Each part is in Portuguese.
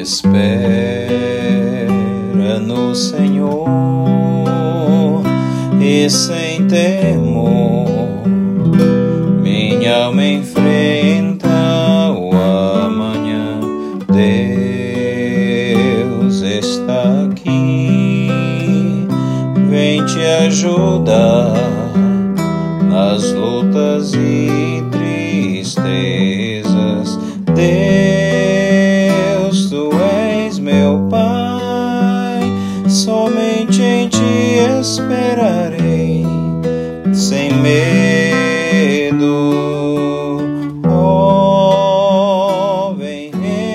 Espera no Senhor e sem temor, minha alma enfrenta o amanhã. Deus está aqui, vem te ajudar nas lutas e tristezas. Deus, tu és meu Pai, somente em ti esperarei, sem medo. Oh, vem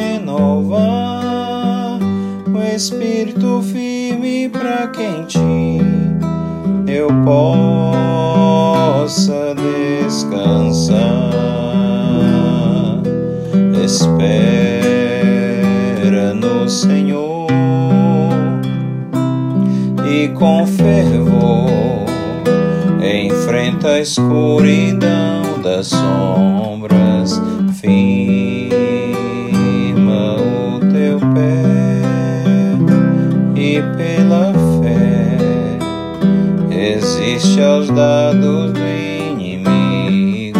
renovar o espírito firme para que em ti eu possa descansar. Espera no Senhor e com fervor enfrenta a escuridão das sombras. Firma o teu pé e pela fé resiste aos dados do inimigo.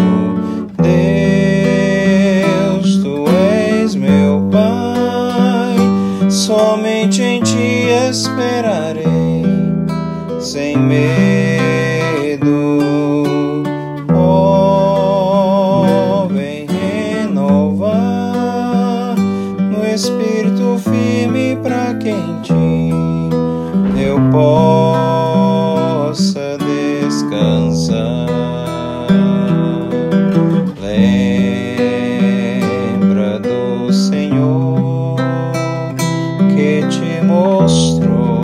Deus, tu és meu Pai, somente em ti esperarei, sem medo. Oh, vem renovar no espírito firme para que em ti eu possa descansar. Lembra do Senhor que te mostrou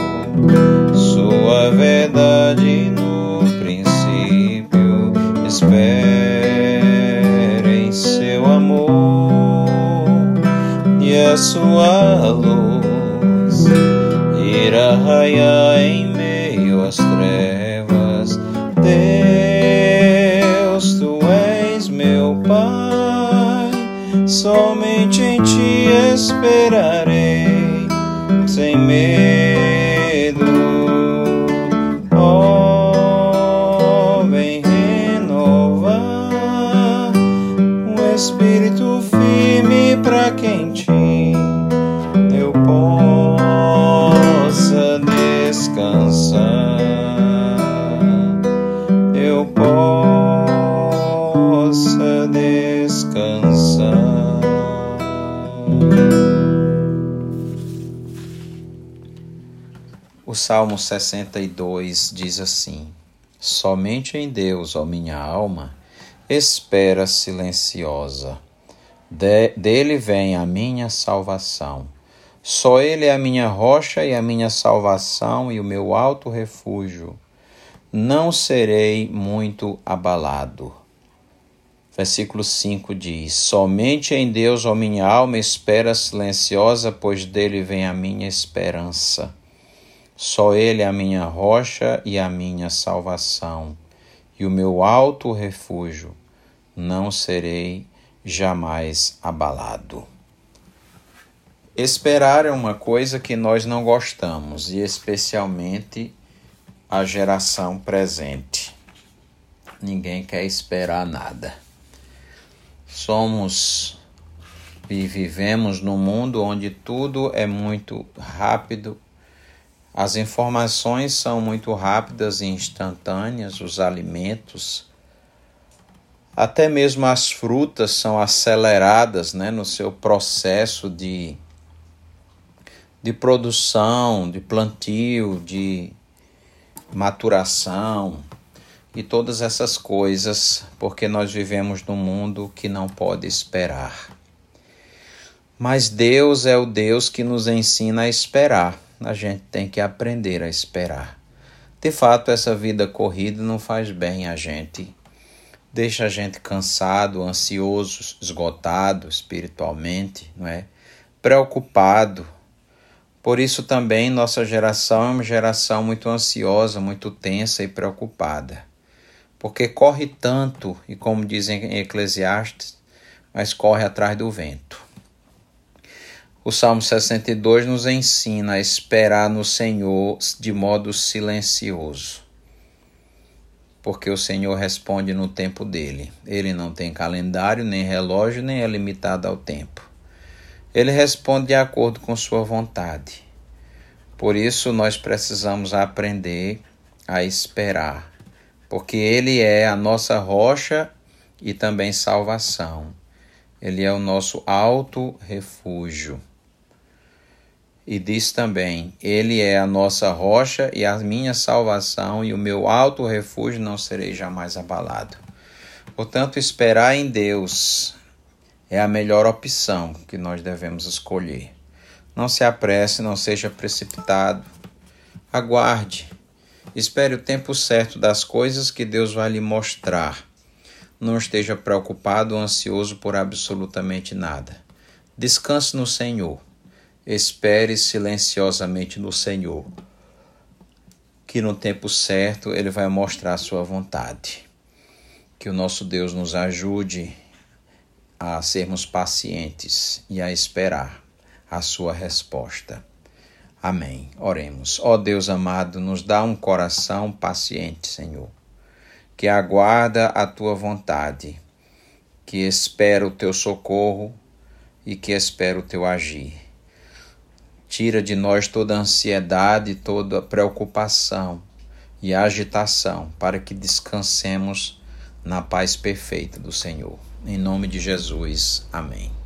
sua verdade no princípio. Espera em seu amor e a sua luz irá raiar em meio às trevas. Deus, tu és meu Pai, somente em ti esperarei, sem medo. Oh, vem renovar um espírito firme para que em ti eu possa descansar. Eu possa descansar. O Salmo 62 diz assim: somente em Deus, ó minha alma, espera silenciosa. Dele vem a minha salvação. Só Ele é a minha rocha e a minha salvação e o meu alto refúgio. Não serei muito abalado. Versículo 5 diz: somente em Deus, ó minha alma, espera silenciosa, pois dele vem a minha esperança. Só Ele é a minha rocha e a minha salvação, e o meu alto refúgio. Não serei jamais abalado. Esperar é uma coisa que nós não gostamos, e especialmente a geração presente. Ninguém quer esperar nada. Somos e vivemos num mundo onde tudo é muito rápido, as informações são muito rápidas e instantâneas, os alimentos, até mesmo as frutas são aceleradas, no seu processo de produção, de plantio, de maturação e todas essas coisas, porque nós vivemos num mundo que não pode esperar. Mas Deus é o Deus que nos ensina a esperar. A gente tem que aprender a esperar. De fato, essa vida corrida não faz bem a gente. Deixa a gente cansado, ansioso, esgotado espiritualmente, preocupado. Por isso também nossa geração é uma geração muito ansiosa, muito tensa e preocupada. Porque corre tanto, e como dizem em Eclesiastes, mas corre atrás do vento. O Salmo 62 nos ensina a esperar no Senhor de modo silencioso, porque o Senhor responde no tempo dele. Ele não tem calendário, nem relógio, nem é limitado ao tempo. Ele responde de acordo com sua vontade. Por isso nós precisamos aprender a esperar, porque Ele é a nossa rocha e também salvação. Ele é o nosso alto refúgio. E diz também, Ele é a nossa rocha e a minha salvação, e o meu alto refúgio, não serei jamais abalado. Portanto, esperar em Deus é a melhor opção que nós devemos escolher. Não se apresse, não seja precipitado. Aguarde. Espere o tempo certo das coisas que Deus vai lhe mostrar. Não esteja preocupado ou ansioso por absolutamente nada. Descanse no Senhor. Espere silenciosamente no Senhor, que no tempo certo Ele vai mostrar a sua vontade. Que o nosso Deus nos ajude a sermos pacientes e a esperar a sua resposta. Amém. Oremos. Ó Deus amado, nos dá um coração paciente, Senhor, que aguarda a tua vontade, que espera o teu socorro e que espera o teu agir. Tira de nós toda ansiedade, toda preocupação e agitação, para que descansemos na paz perfeita do Senhor. Em nome de Jesus. Amém.